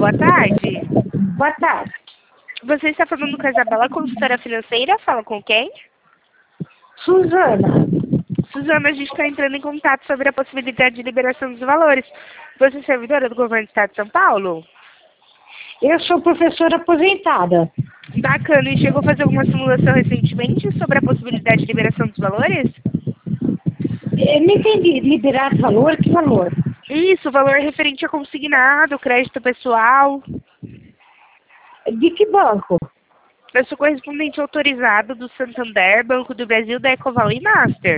boa tarde. Boa tarde. Você está falando com a Isabela, consultora financeira? Fala com quem? Suzana. Suzana, a gente está entrando em contato sobre a possibilidade de liberação dos valores. Você é servidora do governo do estado de São Paulo? Eu sou professora aposentada. Bacana. E chegou a fazer alguma simulação recentemente sobre a possibilidade de liberação dos valores? Eu não entendi. Liberar valor? Que valor? Isso, valor referente a consignado, crédito pessoal. De que banco? Eu sou correspondente autorizado do Santander, Banco do Brasil, da Ecoval e Master.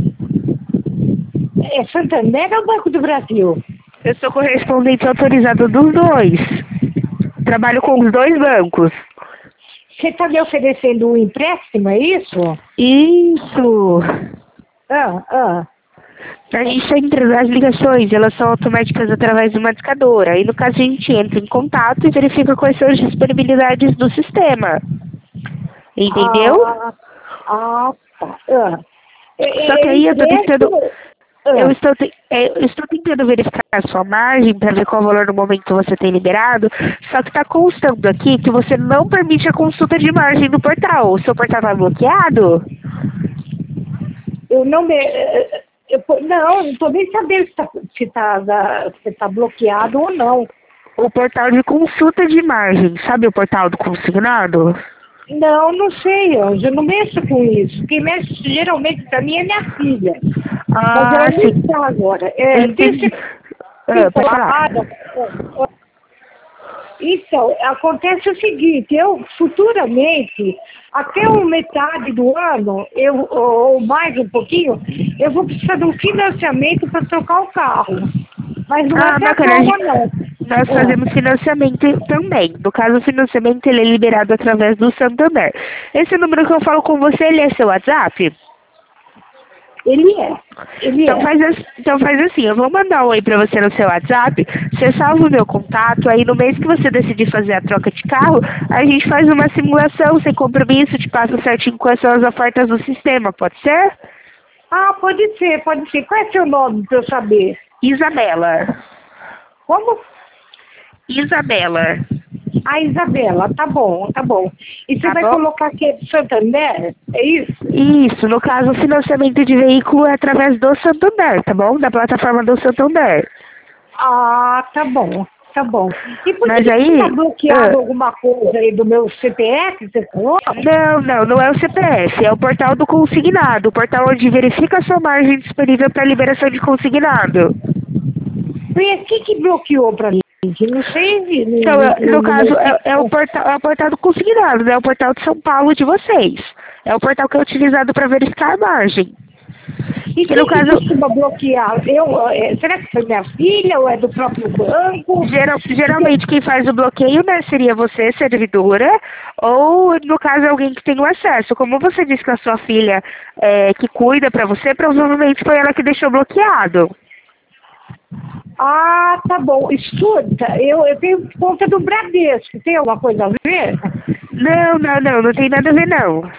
É Santander ou Banco do Brasil? Eu sou correspondente autorizado dos dois. Trabalho com os dois bancos. Você está me oferecendo um empréstimo, é isso? Isso. A gente entra as ligações, elas são automáticas através de uma discadora. Aí, no caso, a gente entra em contato e verifica quais são as disponibilidades do sistema. Entendeu? Tá. Só que aí eu estou tentando verificar a sua margem para ver qual valor no momento você tem liberado. Só que está constando aqui que você não permite a consulta de margem no portal. O seu portal está bloqueado? Eu não me... não estou nem sabendo se tá bloqueado ou não. O portal de consulta de margem, sabe o portal do consignado? Não sei, Anjo, eu não mexo com isso. Quem mexe geralmente pra mim é minha filha. Mas ela não Sim. está agora. Entendi. Pode falar. Então, acontece o seguinte, eu futuramente, até metade do ano, ou mais um pouquinho, eu vou precisar de um financiamento para trocar o carro. Mas não é bacana. não. Nós fazemos financiamento também. No caso, o financiamento ele é liberado através do Santander. Esse número que eu falo com você, ele é seu WhatsApp? Ele é. Então faz assim, eu vou mandar um oi pra você no seu WhatsApp, você salva o meu contato, aí no mês que você decidir fazer a troca de carro, a gente faz uma simulação sem compromisso, te passa certinho quais são as ofertas do sistema, pode ser? Pode ser. Qual é seu nome pra eu saber? Isabela. Como? Isabela. Isabela, tá bom. E você vai colocar que é de Santander, é isso? Isso, no caso, o financiamento de veículo é através do Santander, tá bom? Da plataforma do Santander. Tá bom. E por Mas que aí, tá bloqueado alguma coisa aí do meu CPF, você falou? Não é o CPF, é o portal do consignado, o portal onde verifica a sua margem disponível para liberação de consignado. E o que bloqueou pra mim? Não sei. Então, no caso, é o portal do consignado, né? É o portal de São Paulo de vocês. É o portal que é utilizado para verificar a margem. E quem costuma bloquear? Será que foi minha filha ou é do próprio banco? Geralmente quem faz o bloqueio, né, seria você, servidora, ou no caso alguém que tem o acesso. Como você disse que a sua filha que cuida para você, provavelmente foi ela que deixou bloqueado. Tá bom. Escuta, eu tenho conta do Bradesco. Tem alguma coisa a ver? Não tem nada a ver não.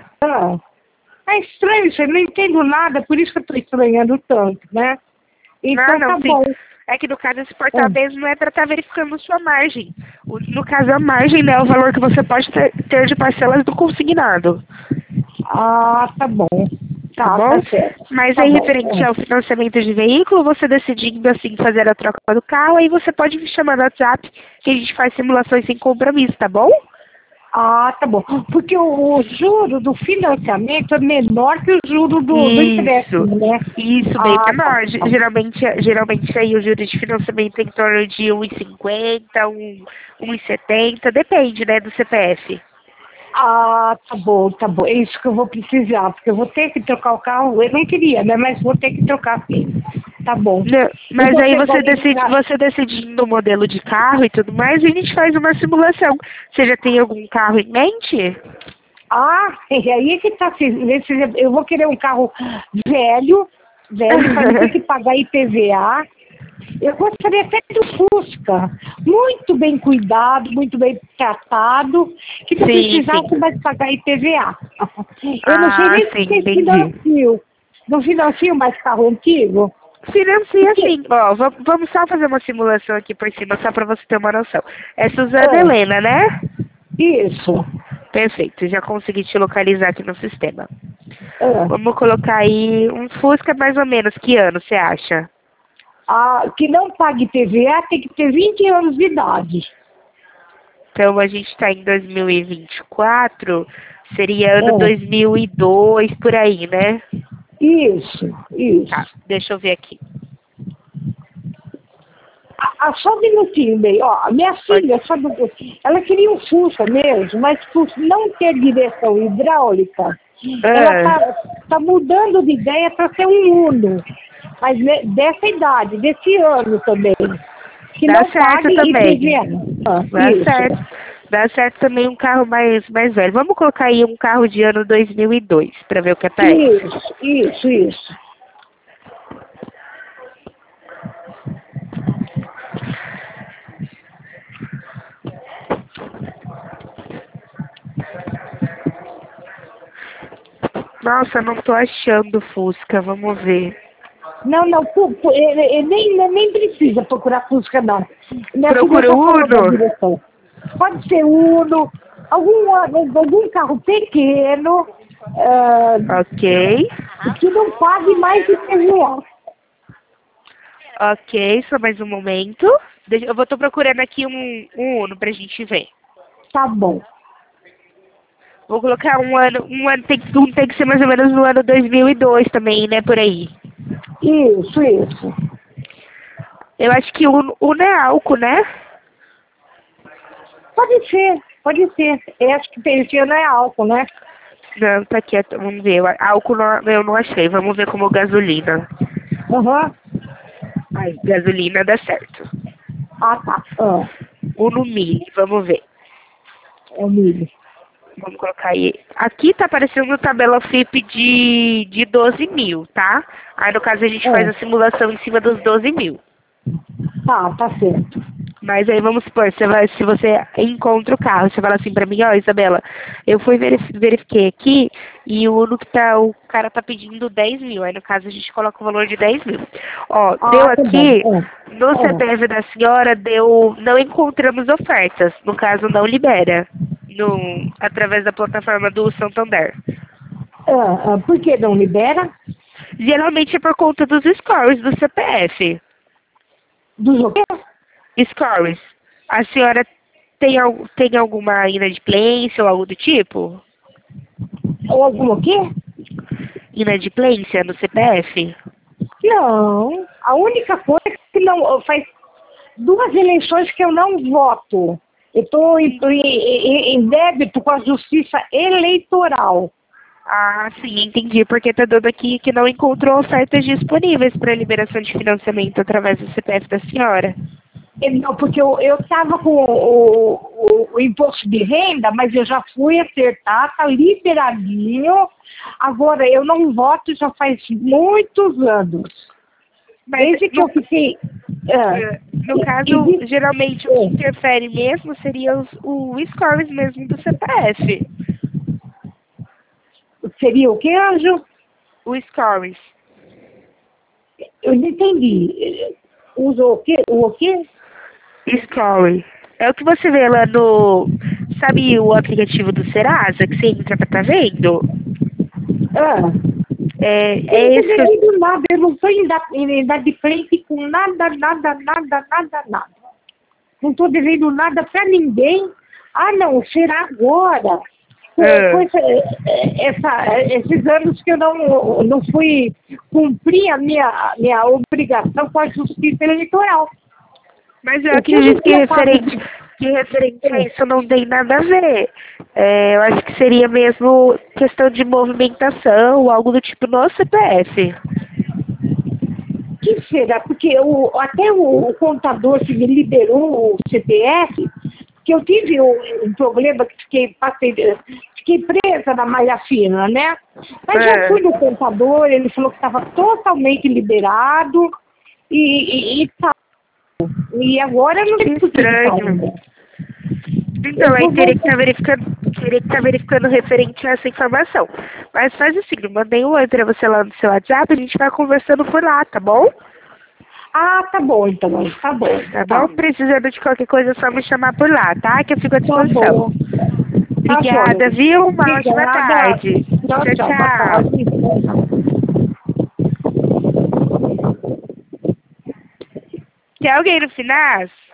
É estranho isso, eu não entendo nada, por isso que eu estou estranhando tanto, né? Então tá bom. É que no caso esse portal mesmo não é para estar verificando sua margem. No caso a margem, né, é o valor que você pode ter de parcelas do consignado. Tá bom. Tá bom? Certo. Mas aí, referente ao financiamento de veículo, você decidindo assim fazer a troca do carro, aí você pode me chamar no WhatsApp que a gente faz simulações sem compromisso, tá bom? Tá bom. Porque o juro do financiamento é menor que o juro do empréstimo, né? Isso, bem menor. Geralmente aí o juro de financiamento é em torno de 1,50, 1,70, depende, né, do CPF. Tá bom. É isso que eu vou precisar, porque eu vou ter que trocar o carro. Eu não queria, né? Mas vou ter que trocar sim. Tá bom. Mas aí você decidindo o modelo de carro e tudo mais, e a gente faz uma simulação. Você já tem algum carro em mente? E aí que tá. Eu vou querer um carro velho, para ter que pagar IPVA. Eu gostaria até do Fusca, muito bem cuidado, muito bem tratado, que não precisasse mais pagar IPVA. Eu não sei nem se vocês financiam. Não financiam mais carro antigo? Financia sim. Ó, vamos só fazer uma simulação aqui por cima, só para você ter uma noção. É Suzana Helena, né? Isso. Perfeito, já consegui te localizar aqui no sistema. Ah, Vamos colocar aí um Fusca mais ou menos. Que ano você acha? que não pague PVA tem que ter 20 anos de idade. Então a gente está em 2024, seria ano Ah, 2002 por aí, né? isso, Tá, isso. deixa eu ver aqui. Só um minutinho, bem. Ó, a minha filha, sabe, ela queria um Fusca mesmo, mas por não ter direção hidráulica, ela Ah, tá mudando de ideia para ser um Uno. Mas dessa idade, desse ano também. Que dá não certo pague também. IPVA. Ah, Dá isso. certo. Dá certo também um carro mais velho. Vamos colocar aí um carro de ano 2002 para ver o que aparece. Isso. Nossa, não tô achando Fusca. Vamos ver. Não, ele nem precisa procurar Fusca, não. Minha filha Procura já o falou da Uno. direção. Pode ser Uno, algum carro pequeno, Ok. que não pague mais de IPVA. Ok, só mais um momento. Tô procurando aqui um Uno pra gente ver. Tá bom. Vou colocar um ano tem que ser mais ou menos no ano 2002 também, né, por aí. Isso. Eu acho que Uno é álcool, né? Pode ser. Eu acho que esse ano é álcool, né? Não, tá aqui, vamos ver. Álcool eu não achei, vamos ver como gasolina. Aham. Ai, gasolina dá certo. Tá. Uno Mille, vamos ver. É o milho. Vamos colocar aí. Aqui tá aparecendo tabela FIP de 12 mil, tá? Aí no caso a gente faz a simulação em cima dos 12 mil. Tá certo. Mas aí vamos supor, se você encontra o carro, você fala assim pra mim, ó, Isabela, eu fui verifiquei aqui e o Uno o cara tá pedindo 10 mil. Aí no caso a gente coloca o valor de 10 mil. Ó, deu Tá bom. aqui, no CPF da senhora, não encontramos ofertas. No caso, não libera. Através da plataforma do Santander. Por que não libera? Geralmente é por conta dos scores do CPF. Do jogo? Scores. A senhora tem alguma inadimplência ou algo do tipo? Ou algum quê? Inadimplência no CPF? Não. A única coisa é que não faz 2 eleições que eu não voto. Eu estou em débito com a Justiça Eleitoral. Ah, sim, entendi. Porque tá dando aqui que não encontrou ofertas disponíveis para liberação de financiamento através do CPF da senhora. Não, porque eu estava com o imposto de renda, mas eu já fui acertar, tá liberadinho. Agora, eu não voto já faz muitos anos. Desde que eu fiquei... No caso, geralmente o que interfere mesmo seria o scores mesmo do CPF. Seria o que, Anjo? O scores. Eu não entendi. Usou o quê? O quê? Score. É o que você vê lá no... Sabe o aplicativo do Serasa que você entra pra tá vendo? Eu não É esse estou que eu... vendo nada, eu não estou em de frente com nada. Não estou devendo nada para ninguém. Não, será agora? Esses anos que eu não fui cumprir a minha obrigação com a Justiça Eleitoral. Mas eu acredito que referente a isso não tem nada a ver. Eu acho que seria mesmo questão de movimentação, algo do tipo no CPF. Que será? Porque até o contador que me liberou o CPF, que eu tive um problema que fiquei presa na malha fina, né? Mas já fui no contador, ele falou que estava totalmente liberado e tal. E agora não tem estranho. Então, aí teria que estar verificando referente a essa informação. Mas faz o seguinte, mandei um oi pra você lá no seu WhatsApp, a gente vai conversando por lá, tá bom? Ah, tá bom, então, tá bom. Tá bom? Precisando de qualquer coisa, é só me chamar por lá, tá? Que eu fico à Tá disposição. bom. Tá Obrigada, bom. viu? Uma ótima Obrigada. tarde. Tchau, Tchau, tchau. Boa tchau. tarde. Tem alguém no final?